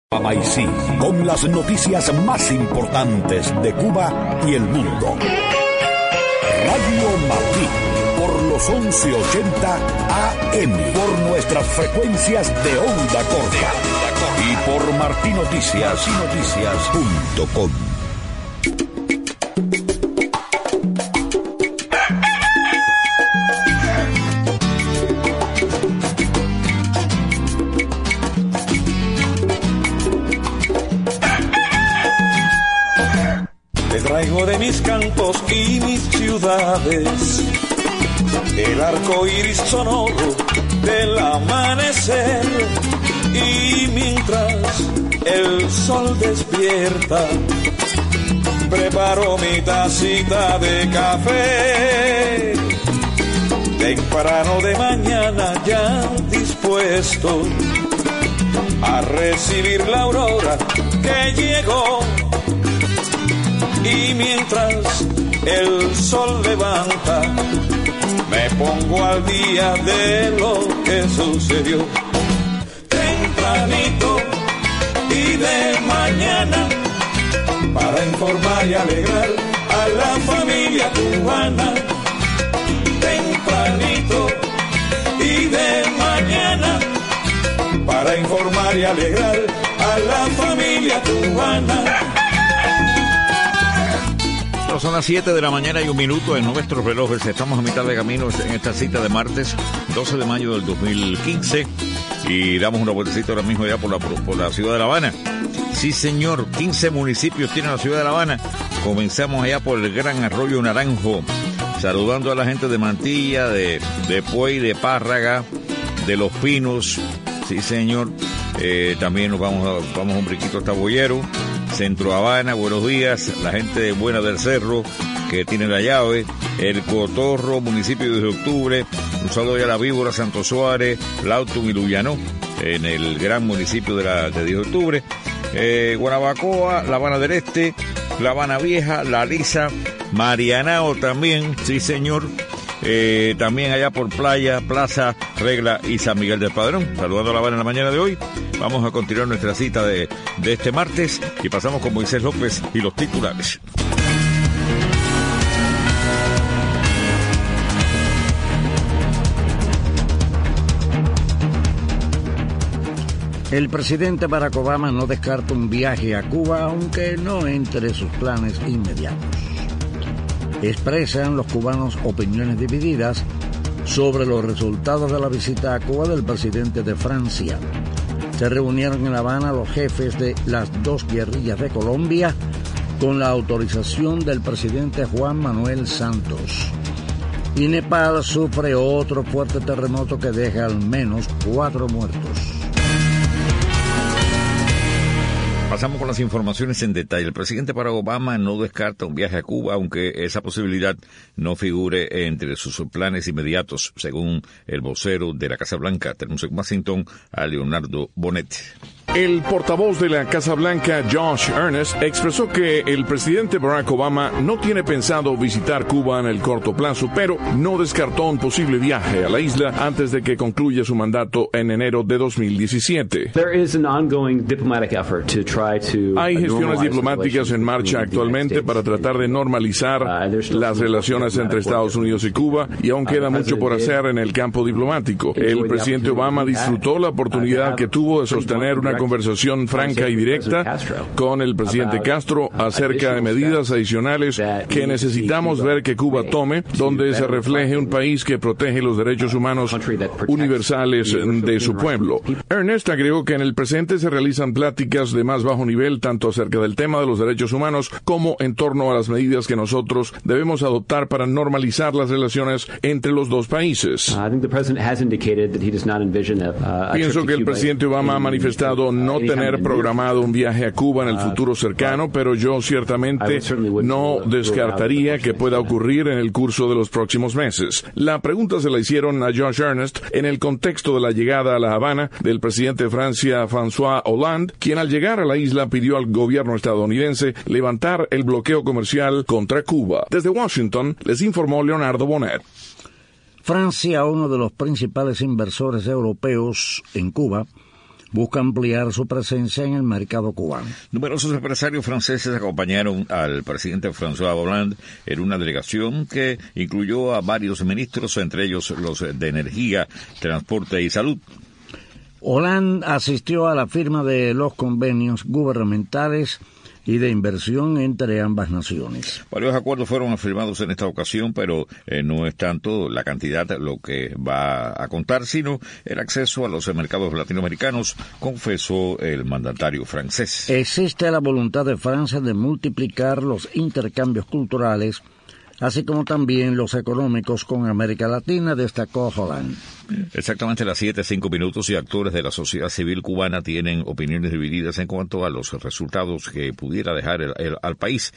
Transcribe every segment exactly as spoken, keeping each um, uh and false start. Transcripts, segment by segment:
Amaizí, con las noticias más importantes de Cuba y el mundo. Radio Martí, por los once ochenta A M, por nuestras frecuencias de onda corta y por martí noticias y noticias punto com. Traigo de mis campos y mis ciudades el arco iris sonoro del amanecer, y mientras el sol despierta preparo mi tacita de café temprano de mañana, ya dispuesto a recibir la aurora que llegó. Y mientras el sol levanta, me pongo al día de lo que sucedió. Tempranito y de mañana, para informar y alegrar a la familia cubana. Tempranito y de mañana, para informar y alegrar a la familia cubana. Son las siete de la mañana y un minuto en nuestros relojes. Estamos a mitad de camino en esta cita de martes doce de mayo del dos mil quince y damos una vueltecita ahora mismo ya por la, por la ciudad de La Habana. Sí, señor, quince municipios tiene la ciudad de La Habana. Comenzamos allá por el Gran Arroyo Naranjo, saludando a la gente de Mantilla, de, de Puey, de Párraga, de Los Pinos. Sí, señor. Eh, también nos vamos a, vamos a un briquito hasta Boyero. Centro Habana, buenos días, la gente de Buena del Cerro, que tiene la llave, El Cotorro, municipio de diez de octubre, un saludo a la Víbora, Santo Suárez, Lautun y Luyanó, en el gran municipio de, la, de diez de octubre, eh, Guanabacoa, La Habana del Este, La Habana Vieja, La Lisa, Marianao también, sí señor, eh, también allá por Playa, Plaza, Regla y San Miguel del Padrón. Saludando a La Habana en la mañana de hoy. Vamos a continuar nuestra cita de, de este martes y pasamos con Moisés López y los titulares. El presidente Barack Obama no descarta un viaje a Cuba, aunque no entre sus planes inmediatos. Expresan los cubanos opiniones divididas sobre los resultados de la visita a Cuba del presidente de Francia. Se reunieron en La Habana los jefes de las dos guerrillas de Colombia con la autorización del presidente Juan Manuel Santos. Y Nepal sufre otro fuerte terremoto que deja al menos cuatro muertos. Pasamos con las informaciones en detalle. El presidente Barack Obama no descarta un viaje a Cuba, aunque esa posibilidad no figure entre sus planes inmediatos, según el vocero de la Casa Blanca. Tenemos en Washington a Leonardo Bonet. El portavoz de la Casa Blanca, Josh Earnest, expresó que el presidente Barack Obama no tiene pensado visitar Cuba en el corto plazo, pero no descartó un posible viaje a la isla antes de que concluya su mandato en enero de dos mil diecisiete. Hay gestiones diplomáticas en marcha actualmente para tratar de normalizar las relaciones entre Estados Unidos y Cuba, y aún queda mucho por hacer en el campo diplomático. El presidente Obama disfrutó la oportunidad que tuvo de sostener una conversación franca y directa con el presidente Castro acerca de medidas adicionales que necesitamos ver que Cuba tome, donde se refleje un país que protege los derechos humanos universales de su pueblo. Ernest agregó que en el presente se realizan pláticas de más bajo nivel tanto acerca del tema de los derechos humanos como en torno a las medidas que nosotros debemos adoptar para normalizar las relaciones entre los dos países. Pienso que el presidente Obama ha manifestado no tener programado un viaje a Cuba en el futuro cercano, pero yo ciertamente no descartaría que pueda ocurrir en el curso de los próximos meses. La pregunta se la hicieron a Josh Earnest en el contexto de la llegada a La Habana del presidente de Francia, François Hollande, quien al llegar a la isla pidió al gobierno estadounidense levantar el bloqueo comercial contra Cuba. Desde Washington, les informó Leonardo Bonet. Francia, uno de los principales inversores europeos en Cuba, busca ampliar su presencia en el mercado cubano. Numerosos empresarios franceses acompañaron al presidente François Hollande en una delegación que incluyó a varios ministros, entre ellos los de Energía, Transporte y Salud. Hollande asistió a la firma de los convenios gubernamentales y de inversión entre ambas naciones. Varios acuerdos fueron firmados en esta ocasión, pero eh, no es tanto la cantidad lo que va a contar, sino el acceso a los mercados latinoamericanos, confesó el mandatario francés. Existe la voluntad de Francia de multiplicar los intercambios culturales, así como también los económicos con América Latina, destacó Hollande. Exactamente a las siete, cinco minutos, y actores de la sociedad civil cubana tienen opiniones divididas en cuanto a los resultados que pudiera dejar el, el, al país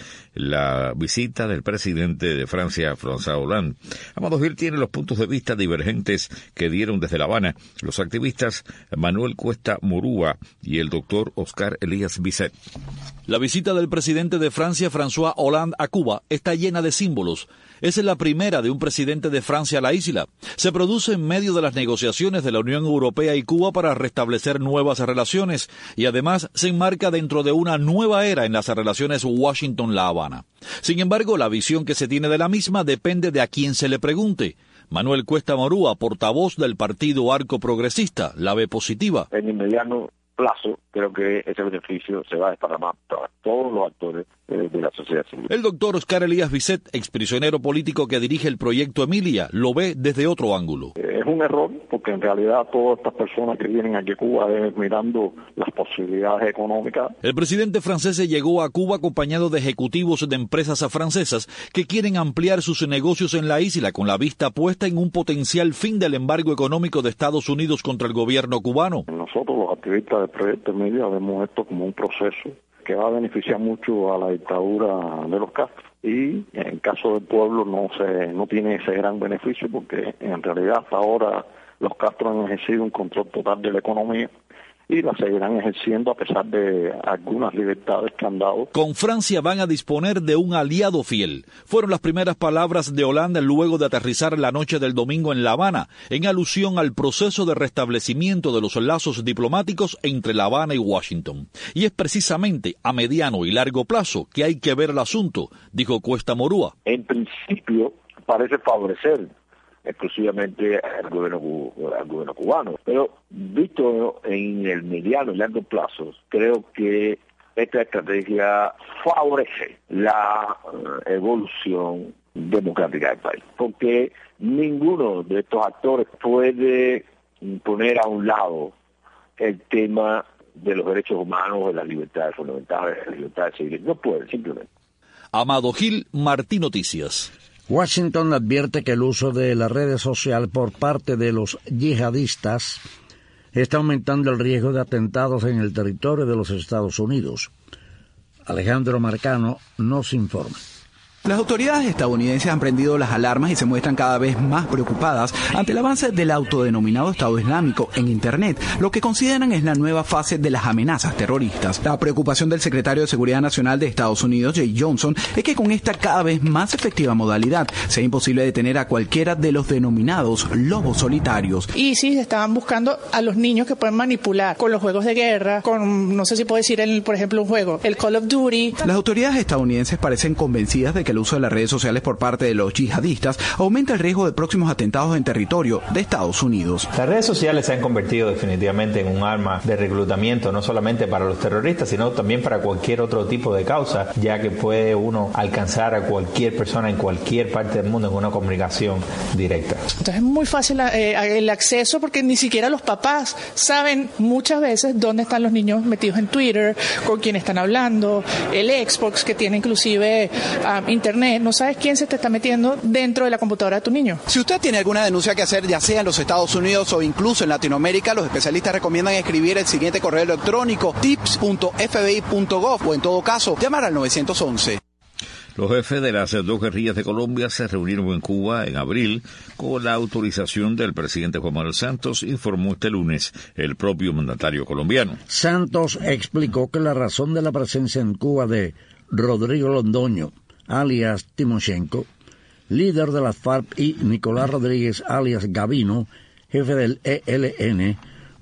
la visita del presidente de Francia, François Hollande. Amado Gil tiene los puntos de vista divergentes que dieron desde La Habana los activistas Manuel Cuesta Morúa y el doctor Oscar Elías Bisset. La visita del presidente de Francia, François Hollande, a Cuba está llena de símbolos. Es la primera de un presidente de Francia a la isla. Se produce en medio de las negociaciones de la Unión Europea y Cuba para restablecer nuevas relaciones, y además se enmarca dentro de una nueva era en las relaciones Washington-La Habana. Sin embargo, la visión que se tiene de la misma depende de a quién se le pregunte. Manuel Cuesta Morúa, portavoz del Partido Arco Progresista, la ve positiva. En el mediano plazo, creo que ese beneficio se va a desparramar para todos los actores eh, de la sociedad civil. El doctor Oscar Elías Bisset, exprisionero político que dirige el proyecto Emilia, lo ve desde otro ángulo. Eh, es un error, porque en realidad todas estas personas que vienen aquí a Cuba deben mirando las posibilidades económicas. El presidente francés llegó a Cuba acompañado de ejecutivos de empresas francesas que quieren ampliar sus negocios en la isla con la vista puesta en un potencial fin del embargo económico de Estados Unidos contra el gobierno cubano. Nosotros, los activistas del proyecto Emilia, vemos esto como un proceso que va a beneficiar mucho a la dictadura de los Castro, y en caso del pueblo no se no tiene ese gran beneficio, porque en realidad hasta ahora los Castro han ejercido un control total de la economía y la seguirán ejerciendo a pesar de algunas libertades que han dado. Con Francia van a disponer de un aliado fiel. Fueron las primeras palabras de Hollande luego de aterrizar la noche del domingo en La Habana, en alusión al proceso de restablecimiento de los lazos diplomáticos entre La Habana y Washington. Y es precisamente a mediano y largo plazo que hay que ver el asunto, dijo Cuesta Morúa. En principio parece favorecer exclusivamente al gobierno, al gobierno cubano, pero visto en el mediano y largo plazo, creo que esta estrategia favorece la uh, evolución democrática del país, porque ninguno de estos actores puede poner a un lado el tema de los derechos humanos, de las libertades fundamentales, de las libertades civiles. No puede, simplemente. Amado Gil, Martí Noticias. Washington advierte que el uso de las redes sociales por parte de los yihadistas está aumentando el riesgo de atentados en el territorio de los Estados Unidos. Alejandro Marcano nos informa. Las autoridades estadounidenses han prendido las alarmas y se muestran cada vez más preocupadas ante el avance del autodenominado Estado Islámico en Internet, lo que consideran es la nueva fase de las amenazas terroristas. La preocupación del secretario de Seguridad Nacional de Estados Unidos, Jay Johnson, es que con esta cada vez más efectiva modalidad sea imposible detener a cualquiera de los denominados lobos solitarios. Y sí, estaban buscando a los niños que pueden manipular con los juegos de guerra, con, no sé si puedo decir, el, por ejemplo, un juego, el Call of Duty. Las autoridades estadounidenses parecen convencidas de que el uso de las redes sociales por parte de los yihadistas aumenta el riesgo de próximos atentados en territorio de Estados Unidos. Las redes sociales se han convertido definitivamente en un arma de reclutamiento, no solamente para los terroristas, sino también para cualquier otro tipo de causa, ya que puede uno alcanzar a cualquier persona en cualquier parte del mundo en una comunicación directa. Entonces es muy fácil eh, el acceso, porque ni siquiera los papás saben muchas veces dónde están los niños metidos en Twitter, con quién están hablando, el Xbox que tiene inclusive um, internet. No sabes quién se te está metiendo dentro de la computadora de tu niño. Si usted tiene alguna denuncia que hacer, ya sea en los Estados Unidos o incluso en Latinoamérica, los especialistas recomiendan escribir el siguiente correo electrónico: tips punto f b i punto gov, o en todo caso, llamar al nueve once. Los jefes de las dos guerrillas de Colombia se reunieron en Cuba en abril con la autorización del presidente Juan Manuel Santos, informó este lunes el propio mandatario colombiano. Santos explicó que la razón de la presencia en Cuba de Rodrigo Londoño, alias Timoshenko, líder de las FARC, y Nicolás Rodríguez, alias Gavino, jefe del E L N,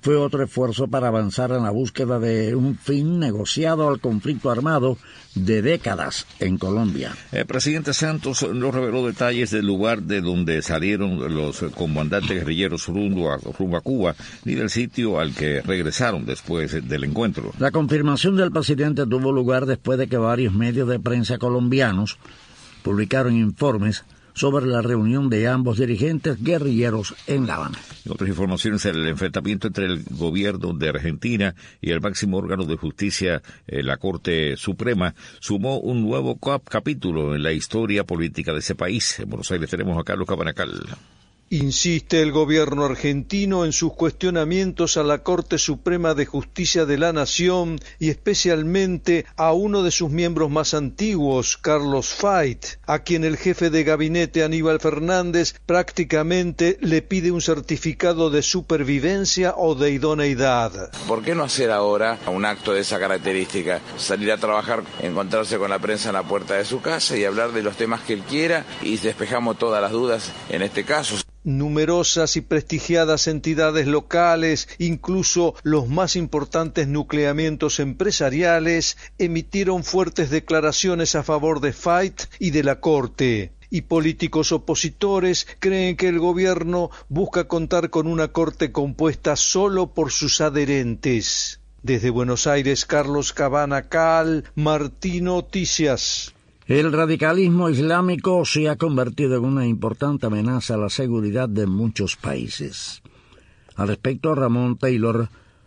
fue otro esfuerzo para avanzar en la búsqueda de un fin negociado al conflicto armado de décadas en Colombia. El presidente Santos no reveló detalles del lugar de donde salieron los comandantes guerrilleros rumbo a, rumbo a Cuba, ni del sitio al que regresaron después del encuentro. La confirmación del presidente tuvo lugar después de que varios medios de prensa colombianos publicaron informes sobre la reunión de ambos dirigentes guerrilleros en La Habana. En otras informaciones, el enfrentamiento entre el gobierno de Argentina y el máximo órgano de justicia, eh, la Corte Suprema, sumó un nuevo cap- capítulo en la historia política de ese país. En Buenos Aires tenemos a Carlos Cabanacal. Insiste el gobierno argentino en sus cuestionamientos a la Corte Suprema de Justicia de la Nación y especialmente a uno de sus miembros más antiguos, Carlos Fait, a quien el jefe de gabinete Aníbal Fernández prácticamente le pide un certificado de supervivencia o de idoneidad. ¿Por qué no hacer ahora un acto de esa característica? Salir a trabajar, encontrarse con la prensa en la puerta de su casa y hablar de los temas que él quiera y despejamos todas las dudas en este caso. Numerosas y prestigiadas entidades locales, incluso los más importantes nucleamientos empresariales, emitieron fuertes declaraciones a favor de Fait y de la Corte. Y políticos opositores creen que el gobierno busca contar con una corte compuesta solo por sus adherentes. Desde Buenos Aires, Carlos Cabanacal, Martín Noticias. El radicalismo islámico se ha convertido en una importante amenaza a la seguridad de muchos países. Al respecto, Ramón Taylor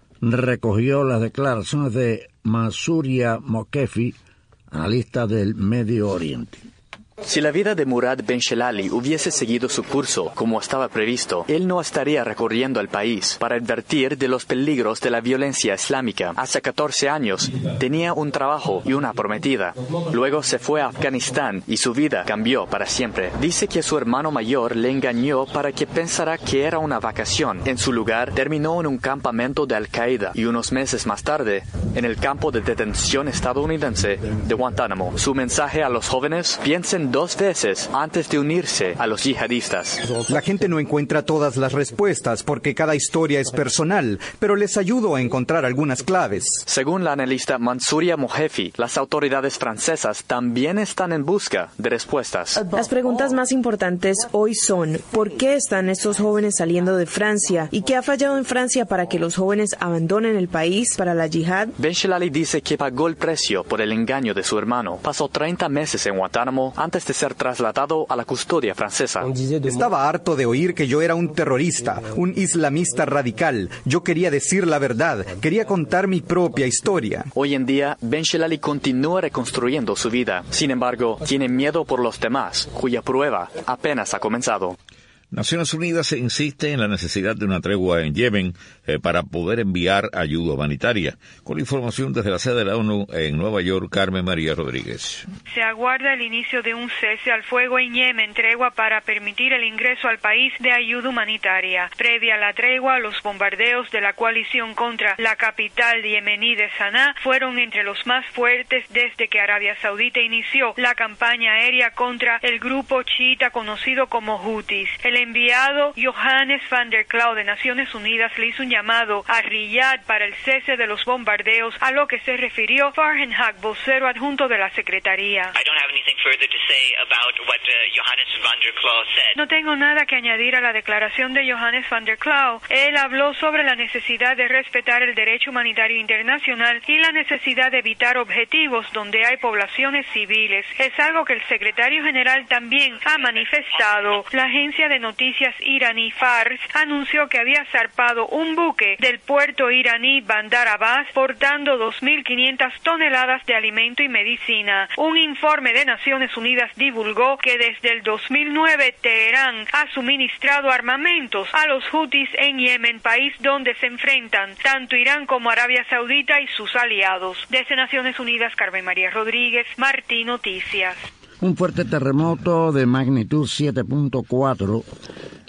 recogió las declaraciones de Mansuria Mokefi, analista del Medio Oriente. Si la vida de Murad Ben Shelali hubiese seguido su curso como estaba previsto, él no estaría recorriendo el país para advertir de los peligros de la violencia islámica. Hace catorce años tenía un trabajo y una prometida. Luego se fue a Afganistán y su vida cambió para siempre. Dice que su hermano mayor le engañó para que pensara que era una vacación. En su lugar, terminó en un campamento de Al-Qaeda y unos meses más tarde, en el campo de detención estadounidense de Guantánamo. Su mensaje a los jóvenes: piensen dos veces antes de unirse a los yihadistas. La gente no encuentra todas las respuestas porque cada historia es personal, pero les ayudo a encontrar algunas claves. Según la analista Mansuria Mokefi, las autoridades francesas también están en busca de respuestas. Las preguntas más importantes hoy son: ¿por qué están estos jóvenes saliendo de Francia? ¿Y qué ha fallado en Francia para que los jóvenes abandonen el país para la yihad? Ben Shelali dice que pagó el precio por el engaño de su hermano. Pasó treinta meses en Guantánamo antes de ser trasladado a la custodia francesa. Estaba harto de oír que yo era un terrorista, un islamista radical. Yo quería decir la verdad, quería contar mi propia historia. Hoy en día, Ben Shelali continúa reconstruyendo su vida. Sin embargo, tiene miedo por los demás, cuya prueba apenas ha comenzado. Naciones Unidas insiste en la necesidad de una tregua en Yemen eh, para poder enviar ayuda humanitaria. Con información desde la sede de la ONU en Nueva York, Carmen María Rodríguez. Se aguarda el inicio de un cese al fuego en Yemen, tregua para permitir el ingreso al país de ayuda humanitaria. Previa a la tregua, los bombardeos de la coalición contra la capital yemení de Saná fueron entre los más fuertes desde que Arabia Saudita inició la campaña aérea contra el grupo chiita conocido como Houthis. El enviado Johannes van der Klaauw de Naciones Unidas le hizo un llamado a Riyadh para el cese de los bombardeos, a lo que se refirió Farhan Haq, vocero adjunto de la Secretaría. No tengo nada que añadir a la declaración de Johannes van der Klaauw. Él habló sobre la necesidad de respetar el derecho humanitario internacional y la necesidad de evitar objetivos donde hay poblaciones civiles. Es algo que el secretario general también ha manifestado. La agencia de noticias iraní Fars anunció que había zarpado un buque del puerto iraní Bandar Abbas portando dos mil quinientas toneladas de alimento y medicina. Un informe de Naciones Unidas divulgó que desde el dos mil nueve Teherán ha suministrado armamentos a los Houthis en Yemen, país donde se enfrentan tanto Irán como Arabia Saudita y sus aliados. Desde Naciones Unidas, Carmen María Rodríguez, Martín Noticias. Un fuerte terremoto de magnitud siete punto cuatro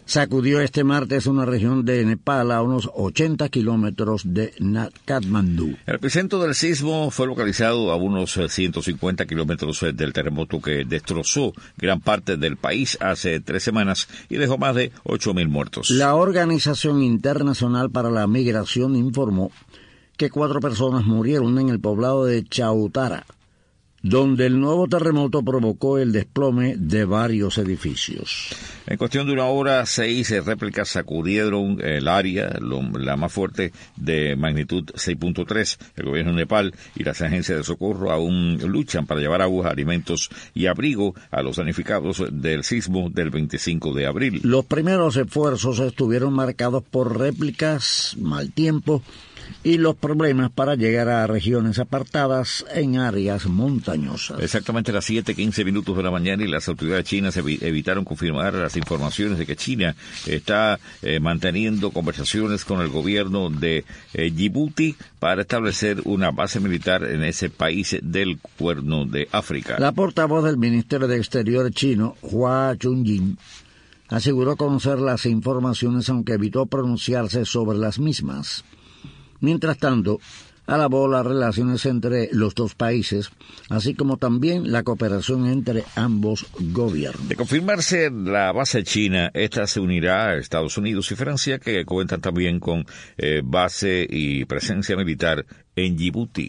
sacudió este martes una región de Nepal a unos ochenta kilómetros de Katmandú. El epicentro del sismo fue localizado a unos ciento cincuenta kilómetros del terremoto que destrozó gran parte del país hace tres semanas y dejó más de ocho mil muertos. La Organización Internacional para la Migración informó que cuatro personas murieron en el poblado de Chautara, donde el nuevo terremoto provocó el desplome de varios edificios. En cuestión de una hora, seis réplicas sacudieron el área, lo, la más fuerte, de magnitud seis punto tres. El gobierno de Nepal y las agencias de socorro aún luchan para llevar agua, alimentos y abrigo a los damnificados del sismo del veinticinco de abril. Los primeros esfuerzos estuvieron marcados por réplicas, mal tiempo y los problemas para llegar a regiones apartadas en áreas montañosas. Exactamente a las siete quince minutos de la mañana y las autoridades chinas evi- evitaron confirmar las informaciones de que China está eh, manteniendo conversaciones con el gobierno de eh, Djibouti para establecer una base militar en ese país del Cuerno de África. La portavoz del Ministerio de Exteriores chino, Hua Chunying, aseguró conocer las informaciones aunque evitó pronunciarse sobre las mismas. Mientras tanto, alabó las relaciones entre los dos países, así como también la cooperación entre ambos gobiernos. De confirmarse la base china, esta se unirá a Estados Unidos y Francia, que cuentan también con eh, base y presencia militar en Djibouti.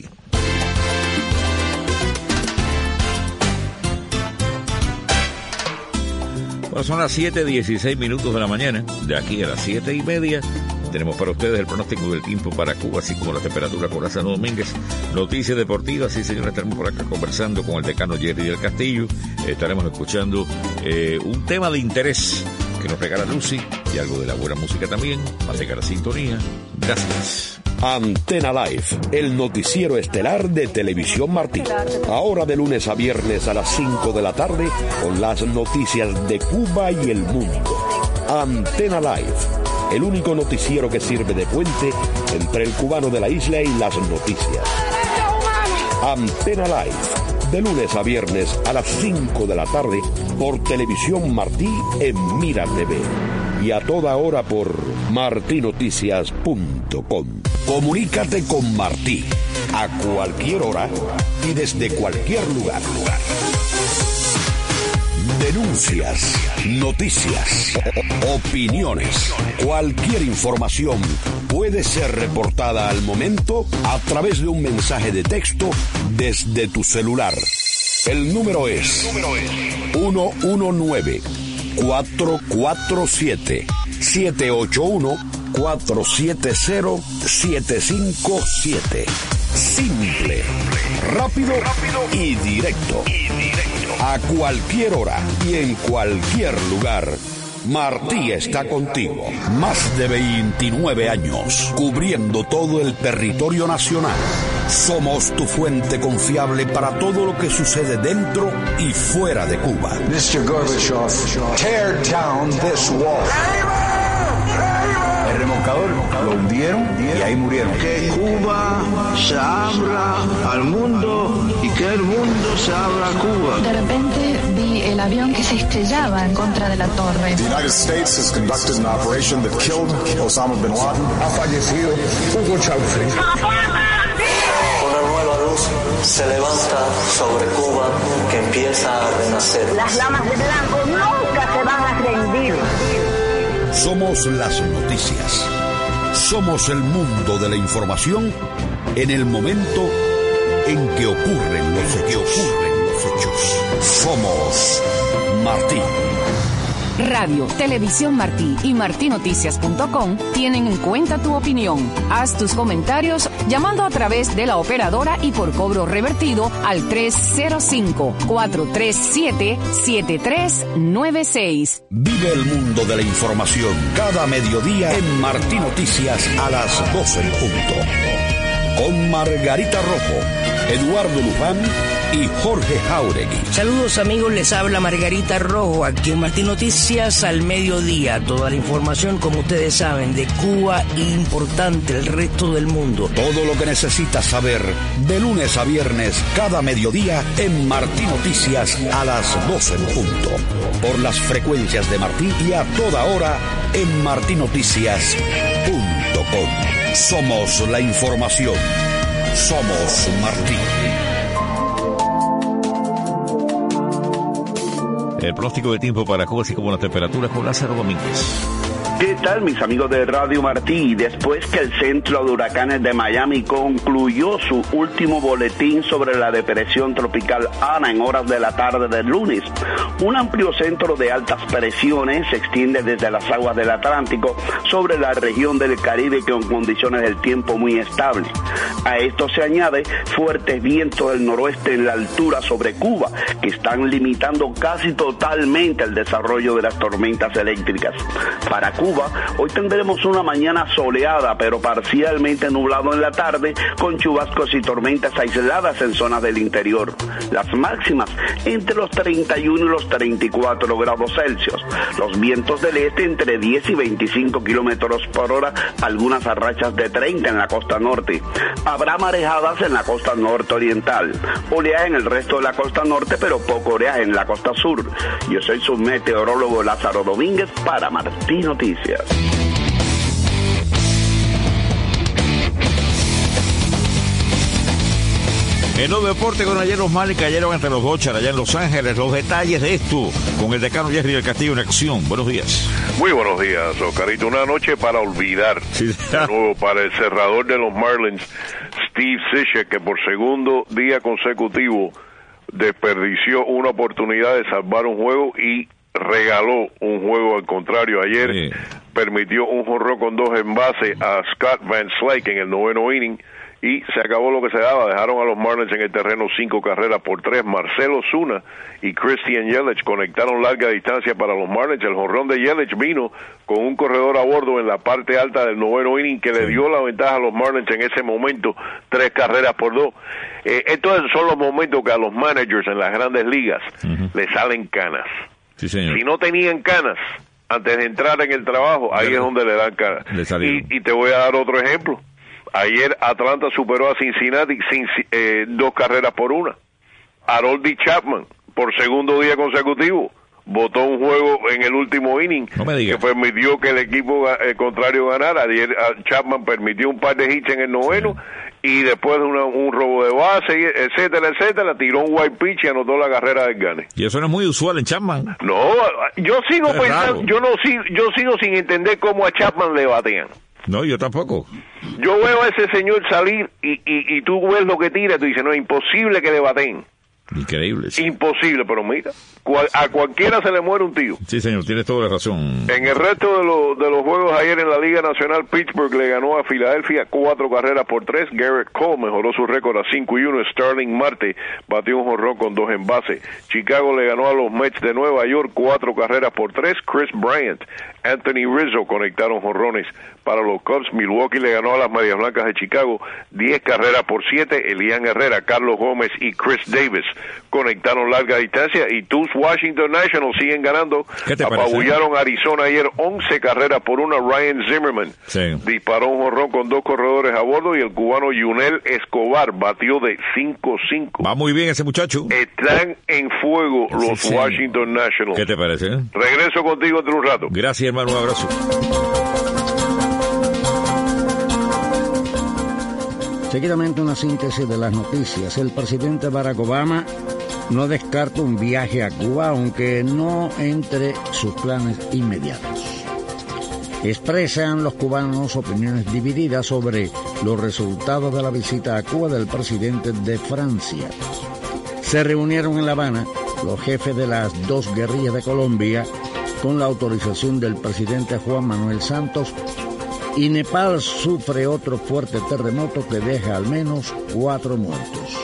Bueno, son las siete dieciséis minutos de la mañana. De aquí a las siete y media tenemos para ustedes el pronóstico del tiempo para Cuba, así como la temperatura por Lázaro Domínguez. Noticias deportivas, sí señores, estaremos por acá conversando con el decano Jerry del Castillo. Estaremos escuchando eh, un tema de interés que nos regala Lucy y algo de la buena música también. Mantenga la sintonía. Gracias. Antena Live, el noticiero estelar de Televisión Martí. Ahora de lunes a viernes a las cinco de la tarde con las noticias de Cuba y el mundo. Antena Live, el único noticiero que sirve de puente entre el cubano de la isla y las noticias. Antena Live, de lunes a viernes a las cinco de la tarde por Televisión Martí en Mira T V. Y a toda hora por martí noticias punto com. Comunícate con Martí a cualquier hora y desde cualquier lugar. Denuncias, noticias, opiniones, cualquier información puede ser reportada al momento a través de un mensaje de texto desde tu celular. El número es uno uno nueve, cuatro cuatro siete, siete ocho uno, cuatro siete cero, siete cinco siete. Simple, rápido y directo. A cualquier hora y en cualquier lugar, Martí está contigo. Más de veintinueve años, cubriendo todo el territorio nacional. Somos tu fuente confiable para todo lo que sucede dentro y fuera de Cuba. mister Gorbachev, tear down this wall. El remolcador lo hundieron y ahí murieron. Que Cuba se abra al mundo y que el mundo se abra a Cuba. De repente vi el avión que se estrellaba en contra de la torre. The United States has conducted an operation that killed Osama bin Laden. Ha fallecido Hugo Chávez. Una nueva luz se levanta sobre Cuba que empieza a renacer. Las damas de blanco nunca se van a rendir. Somos las noticias. Somos el mundo de la información en el momento en que ocurren los hechos. Ocurren los hechos. Somos Martí. Radio, Televisión Martí y martí noticias punto com tienen en cuenta tu opinión. Haz tus comentarios llamando a través de la operadora y por cobro revertido al tres cero cinco, cuatro tres siete, siete tres nueve seis. Vive el mundo de la información cada mediodía en Martí Noticias a las doce en punto. Con Margarita Rojo, Eduardo Luján y Jorge Jauregui. Saludos amigos, les habla Margarita Rojo, aquí en Martín Noticias al mediodía. Toda la información, como ustedes saben, de Cuba e importante el resto del mundo. Todo lo que necesitas saber de lunes a viernes, cada mediodía en Martín Noticias a las doce en punto. Por las frecuencias de Martín y a toda hora en martín noticias punto com. Somos la información. Somos Martín. El pronóstico de tiempo para Cuba, así como las temperaturas, con Lázaro Domínguez. ¿Qué tal, mis amigos de Radio Martí? Después que el Centro de Huracanes de Miami concluyó su último boletín sobre la depresión tropical Ana en horas de la tarde del lunes, un amplio centro de altas presiones se extiende desde las aguas del Atlántico sobre la región del Caribe con condiciones del tiempo muy estables. A esto se añade fuertes vientos del noroeste en la altura sobre Cuba, que están limitando casi totalmente el desarrollo de las tormentas eléctricas. Para Cuba, hoy tendremos una mañana soleada, pero parcialmente nublado en la tarde, con chubascos y tormentas aisladas en zonas del interior. Las máximas entre los treinta y uno y los treinta y cuatro grados Celsius. Los vientos del este entre diez y veinticinco kilómetros por hora, algunas rachas de treinta en la costa norte. Habrá marejadas en la costa norte oriental, oleaje en el resto de la costa norte, pero poco oleaje en la costa sur. Yo soy su meteorólogo Lázaro Domínguez para Martín Noticias. En los deportes, con ayer los Marlins cayeron ante los Dodgers allá en Los Ángeles. Los detalles de esto con el decano Jerry del Castillo en acción. Buenos días. Muy buenos días, Oscarito. Una noche para olvidar. Sí. De nuevo para el cerrador de los Marlins, Steve Cishek, que por segundo día consecutivo desperdició una oportunidad de salvar un juego y regaló un juego al contrario. Ayer sí. permitió un jonrón con dos envases a Scott Van Slyke en el noveno inning y se acabó lo que se daba. Dejaron a los Marlins en el terreno cinco carreras por tres. Marcelo Zuna y Christian Yelich conectaron larga distancia para los Marlins. El jonrón de Yelich vino con un corredor a bordo en la parte alta del noveno inning que sí. le dio la ventaja a los Marlins en ese momento, tres carreras por dos. Eh, estos son los momentos que a los managers en las grandes ligas uh-huh. les salen canas. Sí, señor. Si no tenían canas antes de entrar en el trabajo, ahí Pero, es donde le dan canas. Y, y te voy a dar otro ejemplo. Ayer Atlanta superó a Cincinnati sin, eh, dos carreras por una. Aroldis Chapman, por segundo día consecutivo, botó un juego en el último inning no que permitió que el equipo eh, contrario ganara. Ayer Chapman permitió un par de hits en el noveno sí. y después una, un robo de base, etcétera, etcétera, tiró un white pitch y anotó la carrera del gane. Y eso no es muy usual en Chapman. No, yo sigo es pensando, raro. yo no sigo, yo sigo sin entender cómo a Chapman le batean. No, yo tampoco. Yo veo a ese señor salir y, y, y tú ves lo que tira y tú dices, no, es imposible que le baten. Increíble. Sí. Imposible, pero mira, cual, a cualquiera se le muere un tío. Sí, señor, tienes toda la razón. En el resto de, lo, de los juegos ayer en la Liga Nacional, Pittsburgh le ganó a Filadelfia cuatro carreras por tres. Garrett Cole mejoró su récord a cinco y uno. Starling Marte batió un jonrón con dos envases. Chicago le ganó a los Mets de Nueva York cuatro carreras por tres. Chris Bryant, Anthony Rizzo conectaron jonrones para los Cubs. Milwaukee le ganó a las Medias Blancas de Chicago diez carreras por siete. Elian Herrera, Carlos Gómez y Chris Davis conectaron larga distancia y tus Washington Nationals siguen ganando. Apabullaron a Arizona ayer once carreras por una. Ryan Zimmerman sí. disparó un jonrón con dos corredores a bordo y el cubano Yunel Escobar batió de cinco cinco. Va muy bien ese muchacho. Están en fuego sí, los sí. Washington Nationals. ¿Qué te parece? Eh? Regreso contigo entre un rato. Gracias, hermano, un abrazo. Seguidamente una síntesis de las noticias. El presidente Barack Obama no descarta un viaje a Cuba, aunque no entre sus planes inmediatos. Expresan los cubanos opiniones divididas sobre los resultados de la visita a Cuba del presidente de Francia. Se reunieron en La Habana los jefes de las dos guerrillas de Colombia con la autorización del presidente Juan Manuel Santos, y Nepal sufre otro fuerte terremoto que deja al menos cuatro muertos.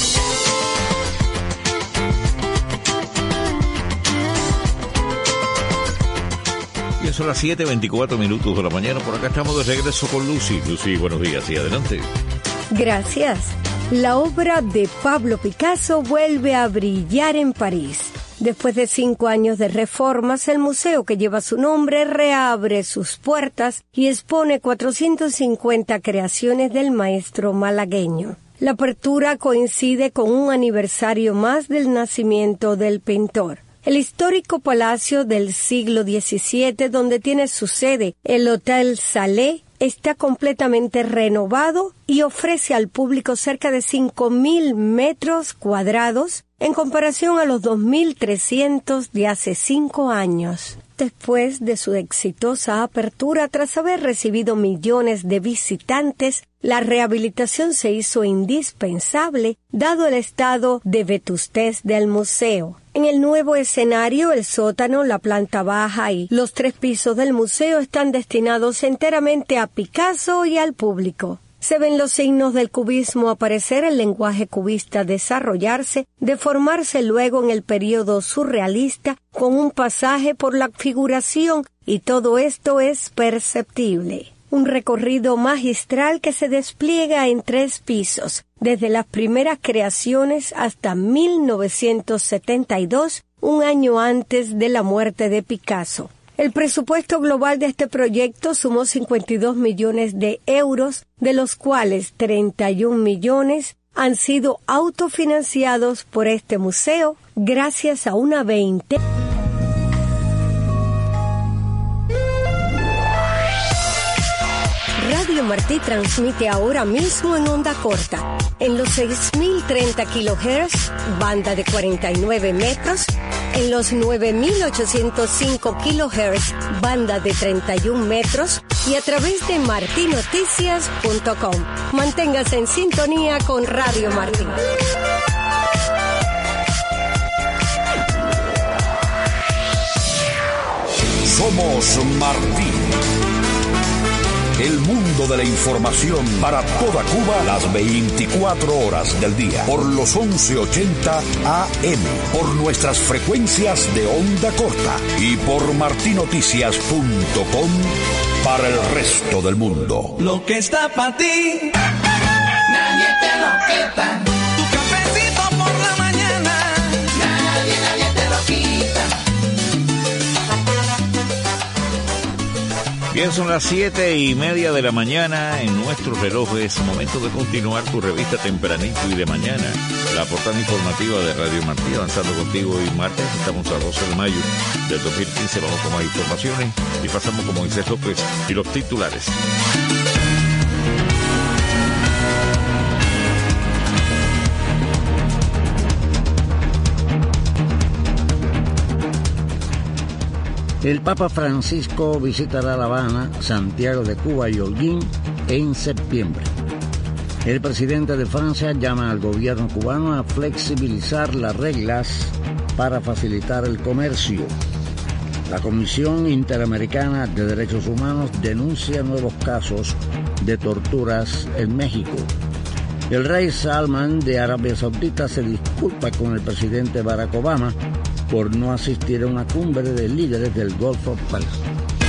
Ya son las siete veinticuatro minutos de la mañana. Por acá estamos de regreso con Lucy. Lucy, buenos días y adelante. Gracias. La obra de Pablo Picasso vuelve a brillar en París. Después de cinco años de reformas, el museo que lleva su nombre reabre sus puertas y expone cuatrocientas cincuenta creaciones del maestro malagueño. La apertura coincide con un aniversario más del nacimiento del pintor. El histórico palacio del siglo diecisiete, donde tiene su sede el Hotel Salé, está completamente renovado y ofrece al público cerca de cinco mil metros cuadrados en comparación a los dos mil trescientos de hace cinco años. Después de su exitosa apertura, tras haber recibido millones de visitantes, la rehabilitación se hizo indispensable, dado el estado de vetustez del museo. En el nuevo escenario, el sótano, la planta baja y los tres pisos del museo están destinados enteramente a Picasso y al público. Se ven los signos del cubismo aparecer, el lenguaje cubista desarrollarse, deformarse luego en el período surrealista, con un pasaje por la figuración, y todo esto es perceptible. Un recorrido magistral que se despliega en tres pisos, desde las primeras creaciones hasta mil novecientos setenta y dos, un año antes de la muerte de Picasso. El presupuesto global de este proyecto sumó cincuenta y dos millones de euros, de los cuales treinta y un millones han sido autofinanciados por este museo gracias a una veintena. Radio Martí transmite ahora mismo en onda corta, en los seis mil treinta kilohertz, banda de cuarenta y nueve metros, en los nueve mil ochocientos cinco kilohertz, banda de treinta y un metros, y a través de marti noticias punto com. Manténgase en sintonía con Radio Martí. Somos Martí. El mundo de la información para toda Cuba las veinticuatro horas del día. Por los once ochenta A M. Por nuestras frecuencias de onda corta. Y por marti noticias punto com para el resto del mundo. Lo que está para ti, nadie te lo quita. Tu cafecito por la mañana, nadie, nadie te lo quita. Bien, son las siete y media de la mañana en nuestros relojes. Momento de continuar tu revista tempranito y de mañana. La portada informativa de Radio Martí, avanzando contigo hoy martes. Estamos a doce de mayo del dos mil quince. Vamos con más informaciones y pasamos con Moisés López y los titulares. El Papa Francisco visitará La Habana, Santiago de Cuba y Holguín en septiembre. El presidente de Francia llama al gobierno cubano a flexibilizar las reglas para facilitar el comercio. La Comisión Interamericana de Derechos Humanos denuncia nuevos casos de torturas en México. El rey Salman de Arabia Saudita se disculpa con el presidente Barack Obama por no asistir a una cumbre de líderes del Golfo Pérsico.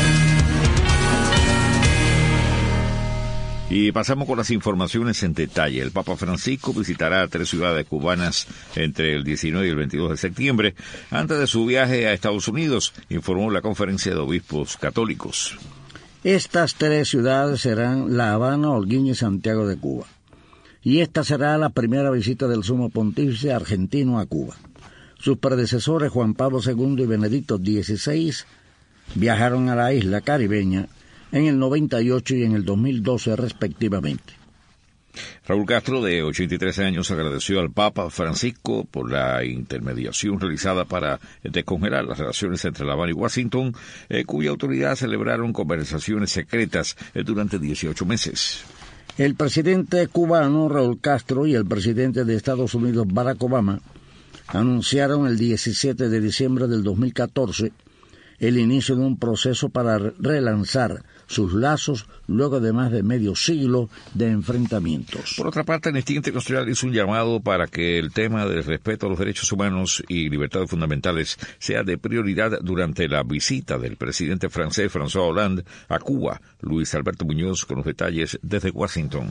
Y pasamos con las informaciones en detalle. El Papa Francisco visitará tres ciudades cubanas entre el diecinueve y el veintidós de septiembre, antes de su viaje a Estados Unidos, informó la Conferencia de Obispos Católicos. Estas tres ciudades serán La Habana, Holguín y Santiago de Cuba. Y esta será la primera visita del Sumo Pontífice argentino a Cuba. Sus predecesores Juan Pablo segundo y Benedicto dieciséis viajaron a la isla caribeña en el noventa y ocho y en el dos mil doce respectivamente. Raúl Castro, de ochenta y tres años, agradeció al Papa Francisco por la intermediación realizada para descongelar las relaciones entre La Habana y Washington, eh, cuya autoridad celebraron conversaciones secretas eh, durante dieciocho meses. El presidente cubano Raúl Castro y el presidente de Estados Unidos Barack Obama anunciaron el diecisiete de diciembre del dos mil catorce el inicio de un proceso para relanzar sus lazos luego de más de medio siglo de enfrentamientos. Por otra parte, Amnistía Internacional hizo un llamado para que el tema del respeto a los derechos humanos y libertades fundamentales sea de prioridad durante la visita del presidente francés François Hollande a Cuba. Luis Alberto Muñoz con los detalles desde Washington.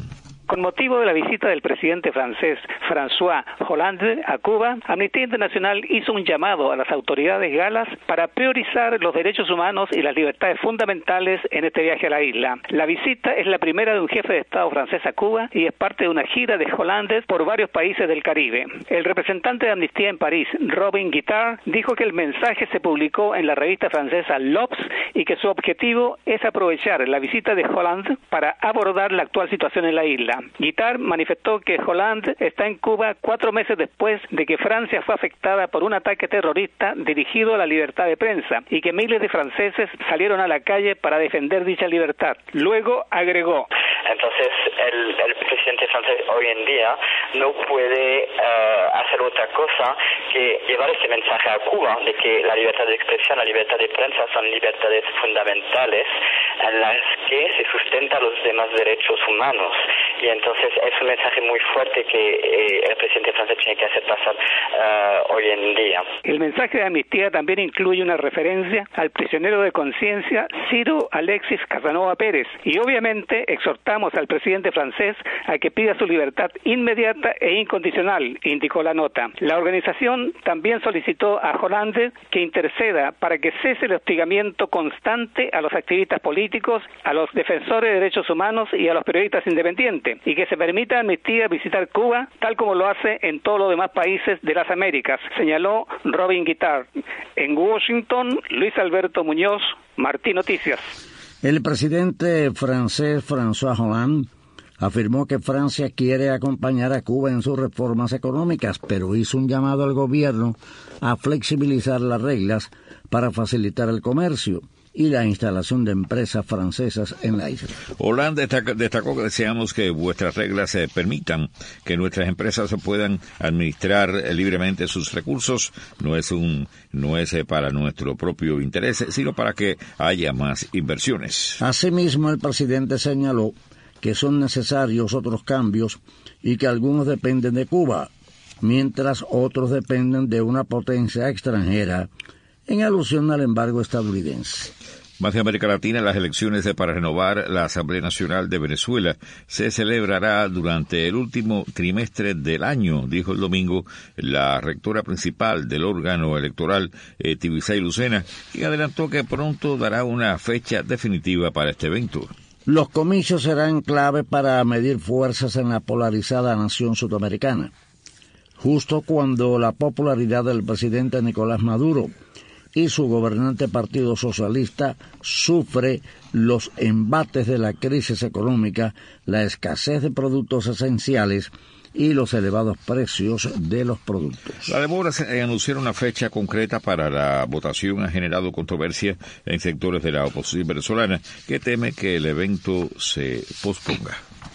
Con motivo de la visita del presidente francés François Hollande a Cuba, Amnistía Internacional hizo un llamado a las autoridades galas para priorizar los derechos humanos y las libertades fundamentales en este viaje a la isla. La visita es la primera de un jefe de Estado francés a Cuba y es parte de una gira de Hollande por varios países del Caribe. El representante de Amnistía en París, Robin Guittard, dijo que el mensaje se publicó en la revista francesa L'Obs y que su objetivo es aprovechar la visita de Hollande para abordar la actual situación en la isla. Guittard manifestó que Hollande está en Cuba cuatro meses después de que Francia fue afectada por un ataque terrorista dirigido a la libertad de prensa y que miles de franceses salieron a la calle para defender dicha libertad. Luego agregó: entonces el, el presidente francés hoy en día no puede uh, hacer otra cosa que llevar este mensaje a Cuba de que la libertad de expresión, la libertad de prensa son libertades fundamentales en las que se sustentan los demás derechos humanos. Y entonces es un mensaje muy fuerte que eh, el presidente francés tiene que hacer pasar uh, hoy en día. El mensaje de amnistía también incluye una referencia al prisionero de conciencia Ciro Alexis Casanova Pérez y obviamente exhortamos al presidente francés a que pida su libertad inmediata e incondicional, indicó la nota. La organización también solicitó a Hollande que interceda para que cese el hostigamiento constante a los activistas políticos, a los defensores de derechos humanos y a los periodistas independientes, y que se permita a Amnistía visitar Cuba tal como lo hace en todos los demás países de las Américas, señaló Robin Guittard. En Washington, Luis Alberto Muñoz, Martí Noticias. El presidente francés François Hollande afirmó que Francia quiere acompañar a Cuba en sus reformas económicas, pero hizo un llamado al gobierno a flexibilizar las reglas para facilitar el comercio y la instalación de empresas francesas en la isla. Hollande destacó que deseamos que vuestras reglas eh, permitan que nuestras empresas puedan administrar eh, libremente sus recursos. No es un no es eh, para nuestro propio interés, sino para que haya más inversiones. Asimismo, el presidente señaló que son necesarios otros cambios y que algunos dependen de Cuba, mientras otros dependen de una potencia extranjera, en alusión al embargo estadounidense. Más de América Latina, las elecciones para renovar la Asamblea Nacional de Venezuela se celebrará durante el último trimestre del año, dijo el domingo la rectora principal del órgano electoral, eh, Tibisay Lucena, quien adelantó que pronto dará una fecha definitiva para este evento. Los comicios serán clave para medir fuerzas en la polarizada nación sudamericana, justo cuando la popularidad del presidente Nicolás Maduro y su gobernante Partido Socialista sufre los embates de la crisis económica, la escasez de productos esenciales y los elevados precios de los productos. La demora en anunciar una fecha concreta para la votación ha generado controversia en sectores de la oposición venezolana, que teme que el evento se posponga.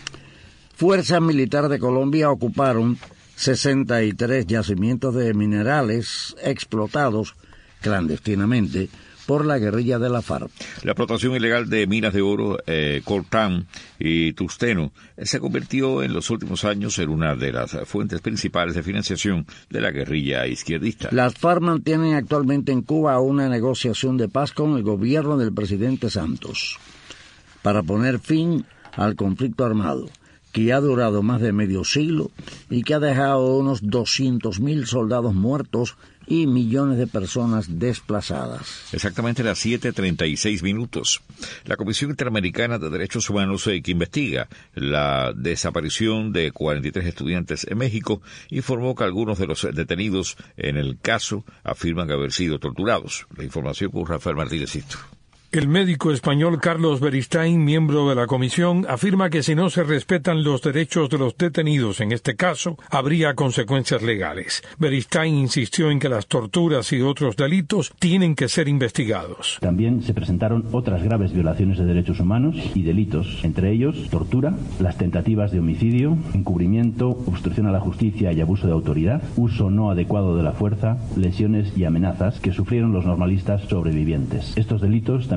Fuerzas militares de Colombia ocuparon sesenta y tres yacimientos de minerales explotados clandestinamente por la guerrilla de la FARC. La explotación ilegal de minas de oro, eh, coltán y tungsteno se convirtió en los últimos años en una de las fuentes principales de financiación de la guerrilla izquierdista. Las FARC mantienen actualmente en Cuba una negociación de paz con el gobierno del presidente Santos para poner fin al conflicto armado, que ha durado más de medio siglo y que ha dejado unos doscientos mil soldados muertos y millones de personas desplazadas. Exactamente a las siete treinta y seis minutos. La Comisión Interamericana de Derechos Humanos, eh, que investiga la desaparición de cuarenta y tres estudiantes en México, informó que algunos de los detenidos en el caso afirman haber sido torturados. La información con Rafael Martínez Sisto. El médico español Carlos Beristain, miembro de la comisión, afirma que si no se respetan los derechos de los detenidos en este caso, habría consecuencias legales. Beristain insistió en que las torturas y otros delitos tienen que ser investigados. También se presentaron otras graves violaciones de derechos humanos y delitos, entre ellos tortura, las tentativas de homicidio, encubrimiento, obstrucción a la justicia y abuso de autoridad, uso no adecuado de la fuerza, lesiones y amenazas que sufrieron los normalistas sobrevivientes. Estos delitos también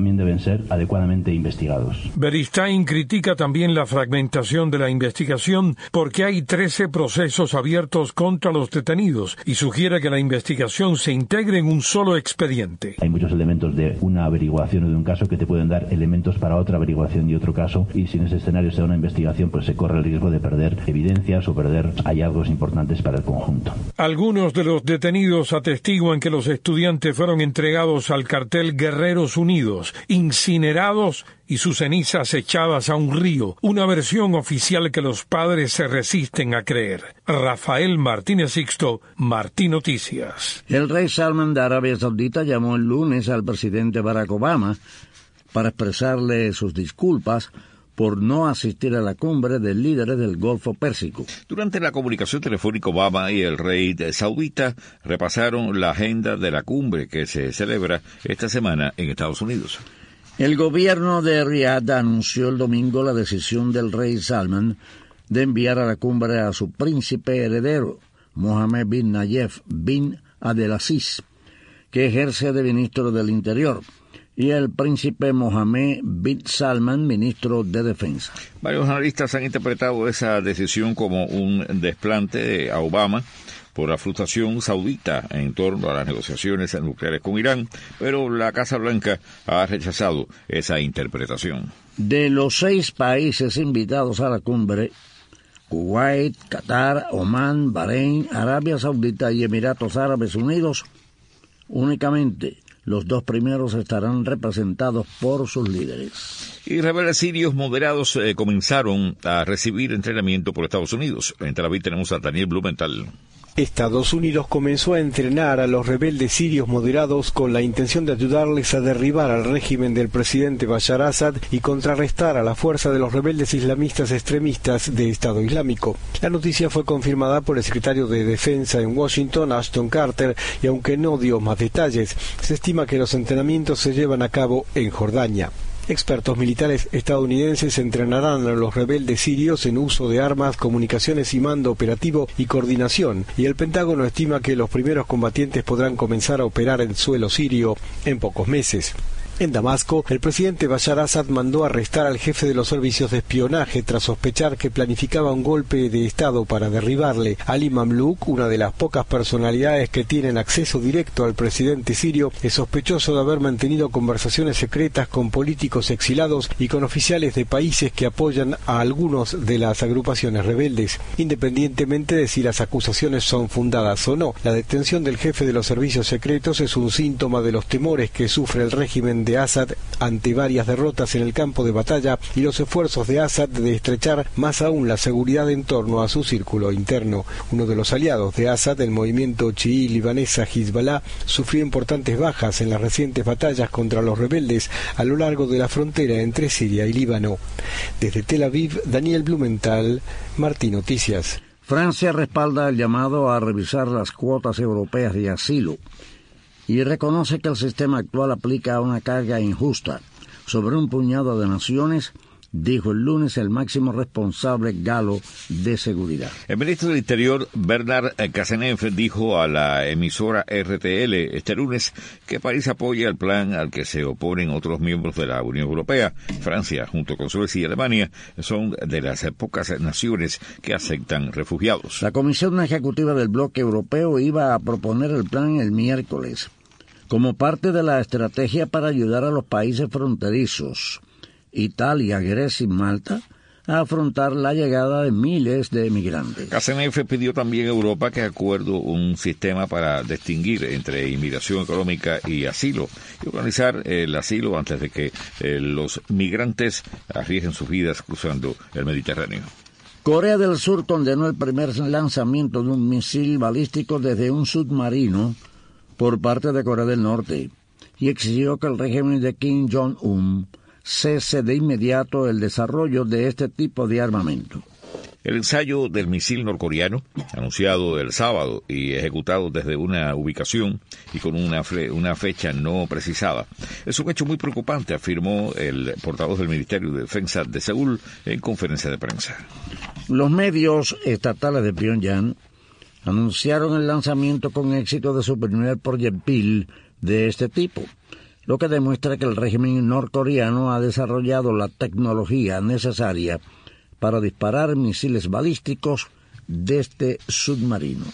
también deben ser adecuadamente investigados. Beristain critica también la fragmentación de la investigación porque hay trece procesos abiertos contra los detenidos y sugiere que la investigación se integre en un solo expediente. Hay muchos elementos de una averiguación o de un caso que te pueden dar elementos para otra averiguación y otro caso, y si en ese escenario se da una investigación, pues se corre el riesgo de perder evidencias o perder hallazgos importantes para el conjunto. Algunos de los detenidos atestiguan que los estudiantes fueron entregados al cartel Guerreros Unidos, incinerados y sus cenizas echadas a un río, una versión oficial que los padres se resisten a creer. Rafael Martínez Sixto, Martí Noticias. El rey Salman de Arabia Saudita llamó el lunes al presidente Barack Obama para expresarle sus disculpas por no asistir a la cumbre de líderes del Golfo Pérsico. Durante la comunicación telefónica, Obama y el rey de saudita repasaron la agenda de la cumbre que se celebra esta semana en Estados Unidos. El gobierno de Riad anunció el domingo la decisión del rey Salman de enviar a la cumbre a su príncipe heredero, Mohammed bin Nayef bin Abdelaziz, que ejerce de ministro del Interior, y el príncipe Mohammed bin Salman, ministro de Defensa. Varios analistas han interpretado esa decisión como un desplante a Obama por la frustración saudita en torno a las negociaciones nucleares con Irán, pero la Casa Blanca ha rechazado esa interpretación. De los seis países invitados a la cumbre, Kuwait, Qatar, Omán, Bahrein, Arabia Saudita y Emiratos Árabes Unidos, únicamente los dos primeros estarán representados por sus líderes. Y rebeldes sirios moderados eh, comenzaron a recibir entrenamiento por Estados Unidos. En Tel Aviv tenemos a Daniel Blumenthal. Estados Unidos comenzó a entrenar a los rebeldes sirios moderados con la intención de ayudarles a derribar al régimen del presidente Bashar Assad y contrarrestar a la fuerza de los rebeldes islamistas extremistas de Estado Islámico. La noticia fue confirmada por el secretario de Defensa en Washington, Ashton Carter, y aunque no dio más detalles, se estima que los entrenamientos se llevan a cabo en Jordania. Expertos militares estadounidenses entrenarán a los rebeldes sirios en uso de armas, comunicaciones y mando operativo y coordinación, y el Pentágono estima que los primeros combatientes podrán comenzar a operar en suelo sirio en pocos meses. En Damasco, el presidente Bashar Assad mandó arrestar al jefe de los servicios de espionaje tras sospechar que planificaba un golpe de Estado para derribarle. Ali Mamlouk, una de las pocas personalidades que tienen acceso directo al presidente sirio, es sospechoso de haber mantenido conversaciones secretas con políticos exilados y con oficiales de países que apoyan a algunos de las agrupaciones rebeldes. Independientemente de si las acusaciones son fundadas o no, la detención del jefe de los servicios secretos es un síntoma de los temores que sufre el régimen de de Assad ante varias derrotas en el campo de batalla y los esfuerzos de Assad de estrechar más aún la seguridad en torno a su círculo interno. Uno de los aliados de Assad, el movimiento chií libanesa Hezbollah, sufrió importantes bajas en las recientes batallas contra los rebeldes a lo largo de la frontera entre Siria y Líbano. Desde Tel Aviv, Daniel Blumenthal, Martí Noticias. Francia respalda el llamado a revisar las cuotas europeas de asilo y reconoce que el sistema actual aplica una carga injusta sobre un puñado de naciones, dijo el lunes el máximo responsable galo de seguridad. El ministro del Interior, Bernard Cazeneuve, dijo a la emisora R T L este lunes que París apoya el plan al que se oponen otros miembros de la Unión Europea. Francia, junto con Suecia y Alemania, son de las pocas naciones que aceptan refugiados. La Comisión Ejecutiva del Bloque Europeo iba a proponer el plan el miércoles, como parte de la estrategia para ayudar a los países fronterizos, Italia, Grecia y Malta, a afrontar la llegada de miles de emigrantes. Cazeneuve pidió también a Europa que acuerde un sistema para distinguir entre inmigración económica y asilo y organizar el asilo antes de que eh, los migrantes arriesguen sus vidas cruzando el Mediterráneo. Corea del Sur condenó el primer lanzamiento de un misil balístico desde un submarino por parte de Corea del Norte y exigió que el régimen de Kim Jong-un cese de inmediato el desarrollo de este tipo de armamento. El ensayo del misil norcoreano, anunciado el sábado y ejecutado desde una ubicación y con una, fe, una fecha no precisada, es un hecho muy preocupante, afirmó el portavoz del Ministerio de Defensa de Seúl en conferencia de prensa. Los medios estatales de Pyongyang anunciaron el lanzamiento con éxito de su primer proyectil de este tipo. lo que demuestra que el régimen norcoreano ha desarrollado la tecnología necesaria para disparar misiles balísticos desde submarinos.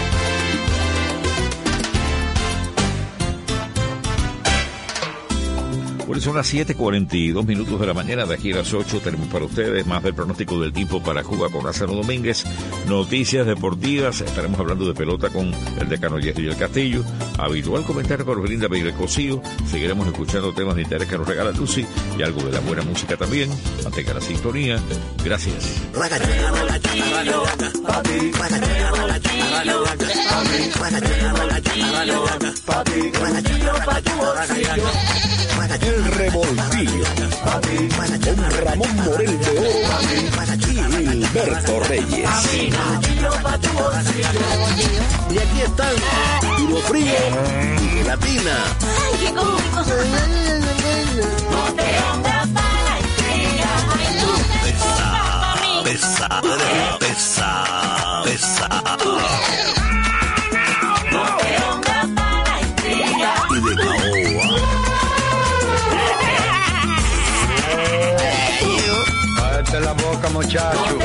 Bueno, son las siete cuarenta y dos minutos de la mañana. De aquí a las ocho tenemos para ustedes más del pronóstico del tiempo para Cuba con Lázaro Domínguez, noticias deportivas, estaremos hablando de pelota con el decano Jerry del Castillo, habitual comentario con Belinda Beile Cosío, seguiremos escuchando temas de interés que nos regala Lucy y algo de la buena música también. Mantenga la sintonía. Gracias. El Revoltillo con Ramón Morel de Oro y Gilberto Reyes. Y aquí están Tiro Frío y Gelatina. ¡Ay, qué cómico! No te pongas para estrella. Pesa, pesa, pesa, pesa. No te pongas para estrella. Y de caoba. Cállate la boca, muchacho.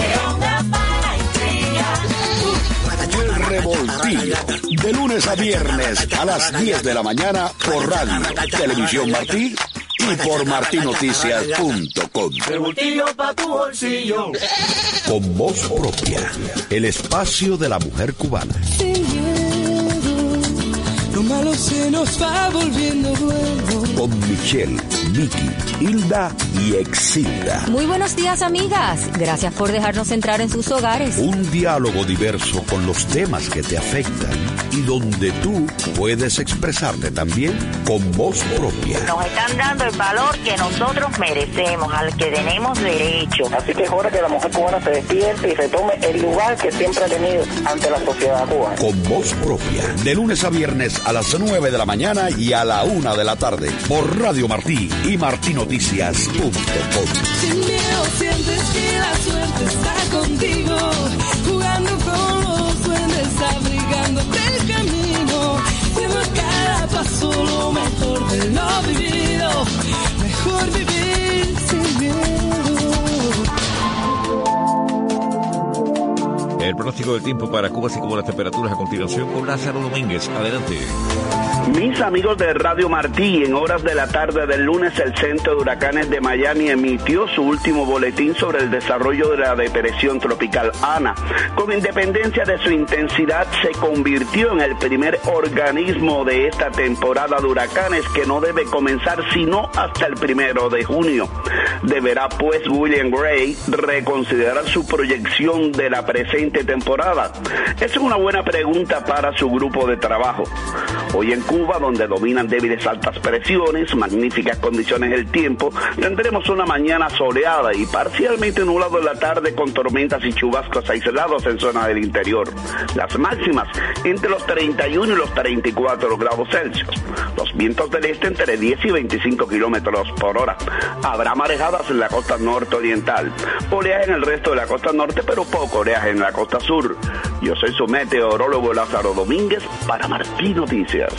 El Revoltillo, de lunes a viernes a las diez de la mañana por Radio Televisión Martí y por martí noticias punto com. Revoltillo pa' tu bolsillo. Con voz propia, el espacio de la mujer cubana. Sin miedo, lo malo se nos va volviendo bueno. Con Michelle, Vicky, Hilda y Exilda. Muy buenos días, amigas. Gracias por dejarnos entrar en sus hogares. Un diálogo diverso con los temas que te afectan y donde tú puedes expresarte también con voz propia. Nos están dando el valor que nosotros merecemos, al que tenemos derecho. Así que es hora que la mujer cubana se despierte y retome el lugar que siempre ha tenido ante la sociedad cubana. Con voz propia, de lunes a viernes a las nueve de la mañana y a la una de la tarde, por Radio Martí y martí noticias punto com. Sin miedo sientes que la suerte está contigo, jugando con los duendes, abrigándote el camino, siendo cada paso lo mejor de lo vivido, mejor vivir sin miedo. El pronóstico del tiempo para Cuba, así como las temperaturas a continuación con Lázaro Domínguez. Adelante. Mis amigos de Radio Martí, en horas de la tarde del lunes, el Centro de Huracanes de Miami emitió su último boletín sobre el desarrollo de la depresión tropical Ana. Con independencia de su intensidad, se convirtió en el primer organismo de esta temporada de huracanes que no debe comenzar sino hasta el primero de junio. Deberá, pues, William Gray reconsiderar su proyección de la presente temporada. Es una buena pregunta para su grupo de trabajo. Hoy en Cuba, donde dominan débiles altas presiones, magníficas condiciones del tiempo, tendremos una mañana soleada y parcialmente nublado en la tarde con tormentas y chubascos aislados en zona del interior. Las máximas entre los treinta y uno y los treinta y cuatro grados Celsius. Los vientos del este entre diez y veinticinco kilómetros por hora. Habrá marejadas en la costa norte-oriental. Oleaje en el resto de la costa norte, pero poco oleaje en la costa sur. Yo soy su meteorólogo Lázaro Domínguez para Martí Noticias.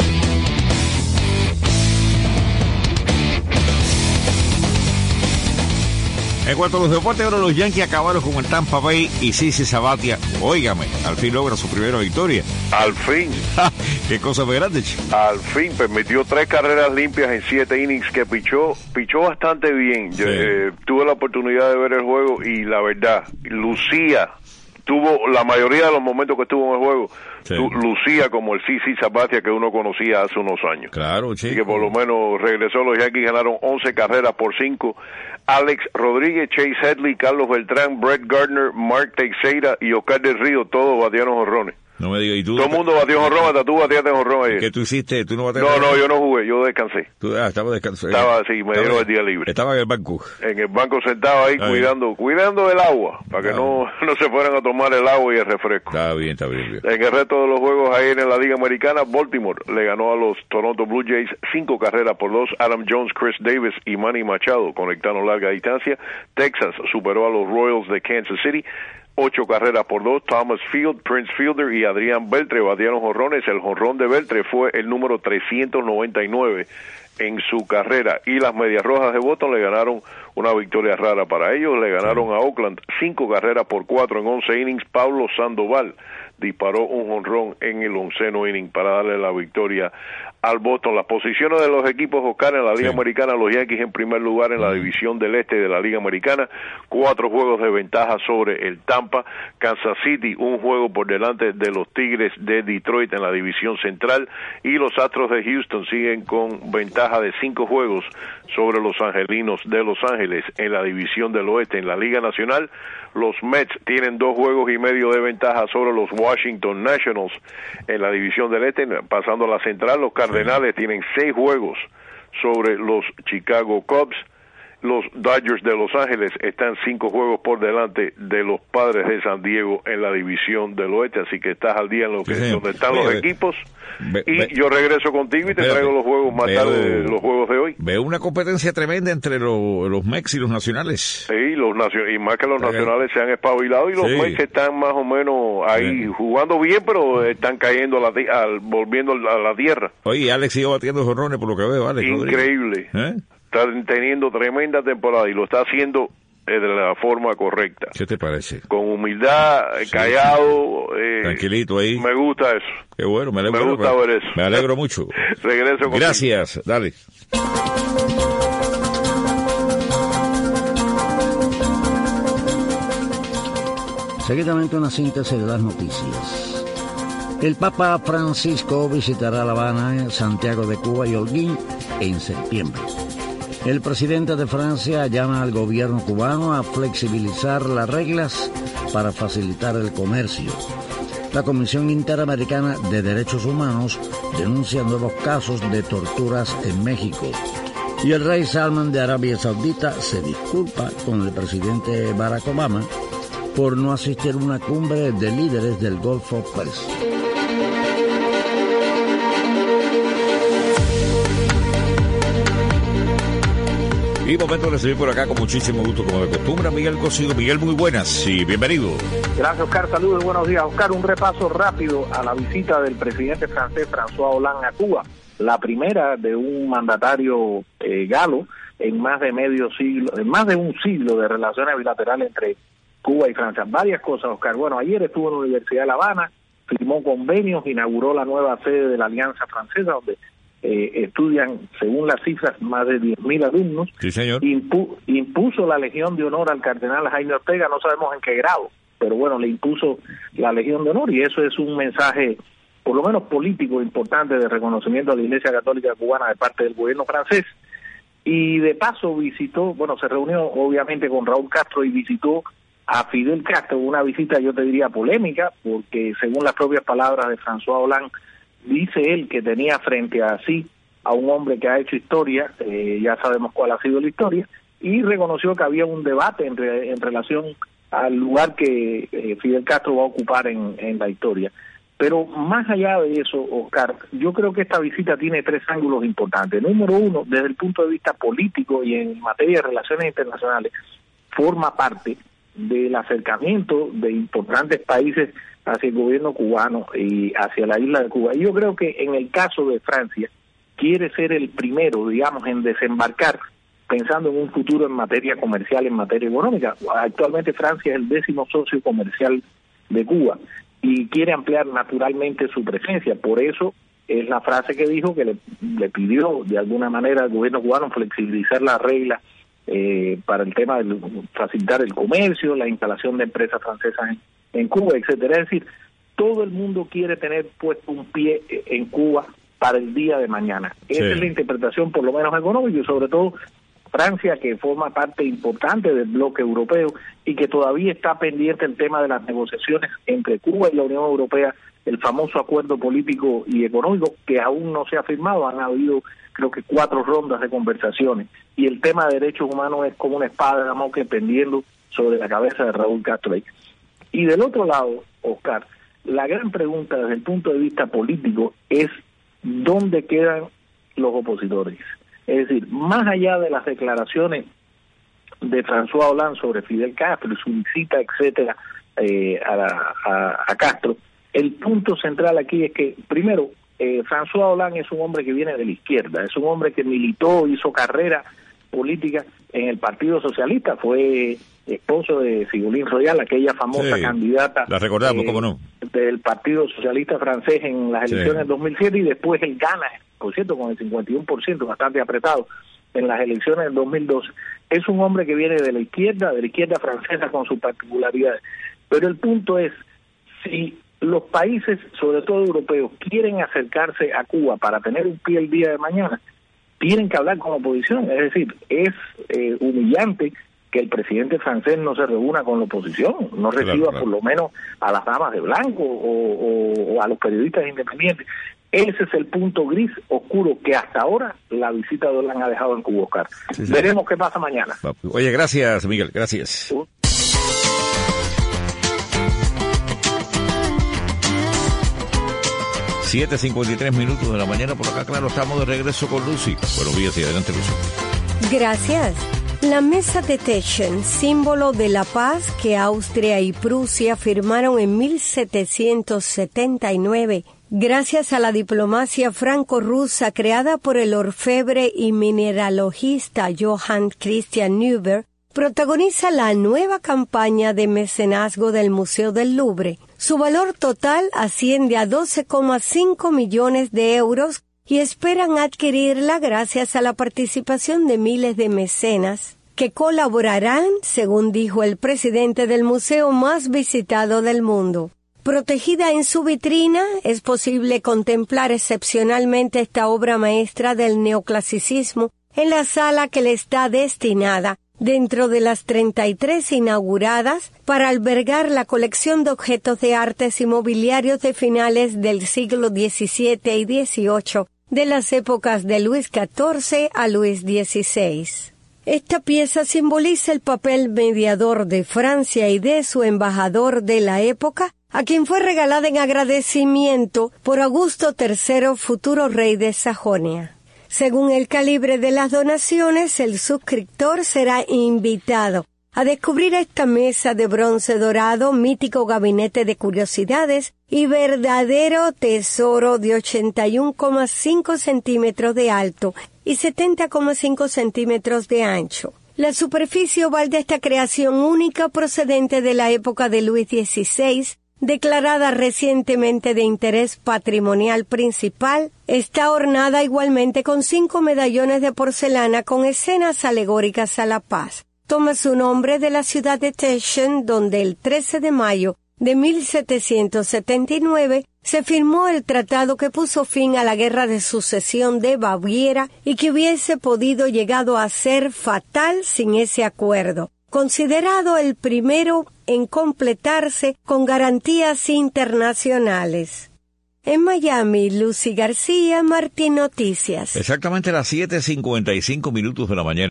En cuanto a los deportes, ahora los Yankees acabaron con el Tampa Bay y Sisi Sabathia, óigame, al fin logra su primera victoria. Al fin. Qué cosa más grande, chico. Al fin, permitió tres carreras limpias en siete innings que pichó, pichó bastante bien. Yo, Sí. eh, tuve la oportunidad de ver el juego y la verdad, lucía, tuvo la mayoría de los momentos que estuvo en el juego, Sí. tu- lucía como el Sisi Sabathia que uno conocía hace unos años. Claro, chico. Así que por lo menos regresó, los Yankees ganaron once carreras por cinco. Alex Rodríguez, Chase Headley, Carlos Beltrán, Brett Gardner, Mark Teixeira y Oscar del Río, todos batearon jonrones. No me digas, ¿y tú? Todo el mundo batió jonrón, hasta tú bateaste jonrón ayer. ¿Qué tú hiciste? ¿Tú no bateaste? No, no, yo no jugué, yo descansé. Tú, ah, estaba descansando. Estaba, sí, me dieron el día libre. Estaba en el banco. En el banco sentado ahí, Está cuidando cuidando el agua, para que Ah. no, no se fueran a tomar el agua y el refresco. Está bien, está bien, bien. En el resto de los juegos ayer en la Liga Americana, Baltimore le ganó a los Toronto Blue Jays cinco carreras por dos. Adam Jones, Chris Davis y Manny Machado conectaron larga distancia. Texas superó a los Royals de Kansas City ocho carreras por dos. Thomas Field, Prince Fielder y Adrián Beltre batearon jonrones. El jonrón de Beltre fue el número trescientos noventa y nueve en su carrera, y las Medias Rojas de Boston le ganaron una victoria rara para ellos, le ganaron a Oakland cinco carreras por cuatro en once innings. Pablo Sandoval disparó un jonrón en el onceno inning para darle la victoria al Boston. Las posiciones de los equipos, Oscar, en la Liga sí. Americana, los Yankees en primer lugar en la división del este de la Liga Americana, cuatro juegos de ventaja sobre el Tampa. Kansas City, un juego por delante de los Tigres de Detroit en la división central, y los Astros de Houston siguen con ventaja de cinco juegos sobre los Angelinos de Los Ángeles en la división del oeste. En la Liga Nacional, los Mets tienen dos juegos y medio de ventaja sobre los Washington Nationals en la división del este. Pasando a la central, los Cardenales tienen seis juegos sobre los Chicago Cubs. Los Dodgers de Los Ángeles están cinco juegos por delante de los Padres de San Diego en la división del oeste, así que estás al día en lo que sí, donde están ve, los ve, equipos ve, y ve, yo regreso contigo y te espérate, traigo los juegos más veo, tarde, los juegos de hoy. Veo una competencia tremenda entre lo, los Mex y los nacionales. Sí, los nacio- y más que los Pero, nacionales se han espabilado, y los sí. Mex están más o menos ahí sí. jugando bien, pero están cayendo a la, al, volviendo a la tierra. Oye, Alex sigue batiendo jorrones por lo que veo, Alex. Increíble. ¿Eh? Está teniendo tremenda temporada y lo está haciendo de la forma correcta. ¿Qué te parece? Con humildad, sí, callado. Sí. Eh, Tranquilito ahí. Me gusta eso. Qué bueno, me alegro. Me gusta ver eso. Me alegro mucho. Regreso contigo. Gracias, dale. Seguidamente una síntesis de las noticias. El Papa Francisco visitará La Habana, Santiago de Cuba y Holguín en septiembre. El presidente de Francia llama al gobierno cubano a flexibilizar las reglas para facilitar el comercio. La Comisión Interamericana de Derechos Humanos denuncia nuevos casos de torturas en México. Y el rey Salman de Arabia Saudita se disculpa con el presidente Barack Obama por no asistir a una cumbre de líderes del Golfo Pérsico. Y momento de recibir por acá con muchísimo gusto, como de costumbre, Miguel Cocido. Miguel, muy buenas y bienvenido. Gracias, Oscar. Saludos y buenos días. Oscar, un repaso rápido a la visita del presidente francés François Hollande a Cuba, la primera de un mandatario eh, galo en más de medio siglo, en más de un siglo de relaciones bilaterales entre Cuba y Francia. Varias cosas, Oscar. Bueno, ayer estuvo en la Universidad de La Habana, firmó convenios, inauguró la nueva sede de la Alianza Francesa, donde Eh, estudian, según las cifras, más de diez mil alumnos. Sí, señor. Impu- impuso la Legión de Honor al cardenal Jaime Ortega, no sabemos en qué grado, pero bueno, le impuso la Legión de Honor, y eso es un mensaje, por lo menos político, importante de reconocimiento a la Iglesia Católica Cubana de parte del gobierno francés. Y de paso visitó, bueno, se reunió obviamente con Raúl Castro y visitó a Fidel Castro, una visita yo te diría polémica, porque según las propias palabras de François Hollande, dice él que tenía frente a sí a un hombre que ha hecho historia, eh, ya sabemos cuál ha sido la historia, y reconoció que había un debate entre, en relación al lugar que eh, Fidel Castro va a ocupar en, en la historia. Pero más allá de eso, Oscar, yo creo que esta visita tiene tres ángulos importantes. Número uno, desde el punto de vista político y en materia de relaciones internacionales, forma parte del acercamiento de importantes países hacia el gobierno cubano y hacia la isla de Cuba. Y yo creo que en el caso de Francia, quiere ser el primero, digamos, en desembarcar, pensando en un futuro en materia comercial, en materia económica. Actualmente Francia es el décimo socio comercial de Cuba y quiere ampliar naturalmente su presencia. Por eso es la frase que dijo, que le, le pidió de alguna manera al gobierno cubano flexibilizar las reglas eh, para el tema de facilitar el comercio, la instalación de empresas francesas en en Cuba, etcétera. Es decir, todo el mundo quiere tener puesto un pie en Cuba para el día de mañana. Sí. Esa es la interpretación, por lo menos económica, y sobre todo Francia, que forma parte importante del bloque europeo y que todavía está pendiente el tema de las negociaciones entre Cuba y la Unión Europea, el famoso acuerdo político y económico que aún no se ha firmado. Han habido, creo que, cuatro rondas de conversaciones, y el tema de derechos humanos es como una espada de Damocles pendiendo sobre la cabeza de Raúl Castro. Y del otro lado, Oscar, la gran pregunta desde el punto de vista político es ¿dónde quedan los opositores? Es decir, más allá de las declaraciones de François Hollande sobre Fidel Castro y su visita, etcétera, eh, a, a, a Castro, el punto central aquí es que, primero, eh, François Hollande es un hombre que viene de la izquierda, es un hombre que militó, hizo carrera política en el Partido Socialista, fue esposo de Ségolène Royal, aquella famosa sí, candidata la recordamos, eh, ¿cómo no? del Partido Socialista francés en las elecciones sí. del dos mil siete, y después él gana, por cierto, con el cincuenta y uno por ciento, bastante apretado, en las elecciones del dos mil doce. Es un hombre que viene de la izquierda, de la izquierda francesa, con sus particularidades. Pero el punto es, si los países, sobre todo europeos, quieren acercarse a Cuba para tener un pie el día de mañana, tienen que hablar con la oposición. Es decir, es eh, humillante que el presidente francés no se reúna con la oposición, no reciba claro, claro. por lo menos a las damas de blanco o, o, o a los periodistas independientes. Ese es el punto gris oscuro que hasta ahora la visita de Hollande ha dejado en Cuba, Oscar. Sí, sí. Veremos qué pasa mañana. Oye, gracias, Miguel, gracias. Uh. siete cincuenta y tres minutos de la mañana por acá, claro, estamos de regreso con Lucy. Buenos días y adelante, Lucy. Gracias. La Mesa de Teschen, símbolo de la paz que Austria y Prusia firmaron en mil setecientos setenta y nueve, gracias a la diplomacia franco-rusa creada por el orfebre y mineralogista Johann Christian Neuber, protagoniza la nueva campaña de mecenazgo del Museo del Louvre. Su valor total asciende a doce coma cinco millones de euros y esperan adquirirla gracias a la participación de miles de mecenas que colaborarán, según dijo el presidente del museo más visitado del mundo. Protegida en su vitrina, es posible contemplar excepcionalmente esta obra maestra del neoclasicismo en la sala que le está destinada, dentro de las treinta y tres inauguradas, para albergar la colección de objetos de artes y mobiliarios de finales del siglo diecisiete y dieciocho, de las épocas de Luis catorce a Luis dieciséis. Esta pieza simboliza el papel mediador de Francia y de su embajador de la época, a quien fue regalada en agradecimiento por Augusto tercero, futuro rey de Sajonia. Según el calibre de las donaciones, el suscriptor será invitado a descubrir esta mesa de bronce dorado, mítico gabinete de curiosidades y verdadero tesoro de ochenta y uno coma cinco centímetros de alto y setenta coma cinco centímetros de ancho. La superficie oval de esta creación única procedente de la época de Luis dieciséis, declarada recientemente de interés patrimonial principal, está ornada igualmente con cinco medallones de porcelana con escenas alegóricas a la paz. Toma su nombre de la ciudad de Teschen, donde el trece de mayo de mil setecientos setenta y nueve se firmó el tratado que puso fin a la guerra de sucesión de Baviera y que hubiese podido llegado a ser fatal sin ese acuerdo, considerado el primero en completarse con garantías internacionales. En Miami, Lucy García, Martín Noticias. Exactamente las siete cincuenta y cinco minutos de la mañana.